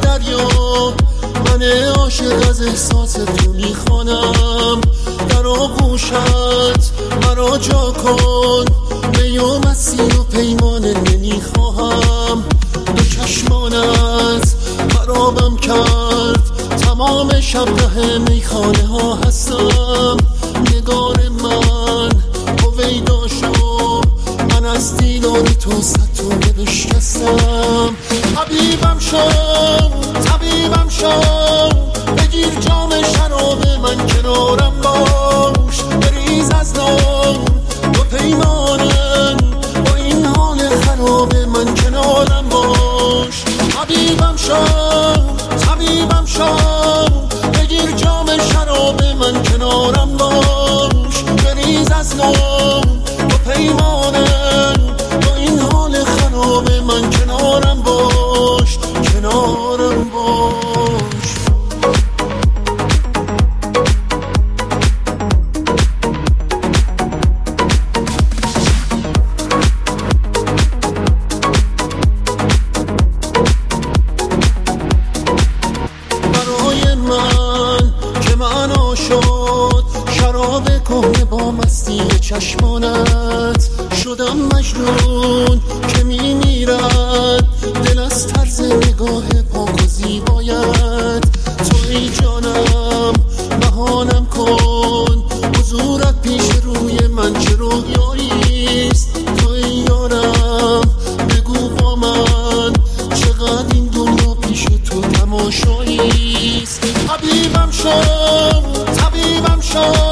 دریا، من عاشق از احساس تو میخوانم. در آغوشت مرا جا کن، می و مستی و پیمانه نمیخواهم. دو چشمانت خرابم کرد، تمام شب ته میخانه ها هستم. نگار من هویدا شو، من از دیدار تو ستونه بشکستم. طبیبم شو طبیبم شو، بگیر جام شراب من کنارم باش. بریز از نام دو پیمانم، با این حال خراب من کنارم باش. طبیبم شو طبیبم شو، بگیر جام شراب من کنارم باش. بریز از نام دو پیمانم، با این حال خراب من کنارم باش، کنارم باش. برای من که معنا شد شراب کهنه با مستی چشمانت، شدم مجنون که میمیرد دل از طرز نگاه پاک و زیبایت. تو ای جانم بهانم کن، حضورت پیش روی من چه رویاییست. تو ای یارم بگو با من، چقدر این دنیا پیش تو تماشاییست. طبیبم شو طبیبم شو،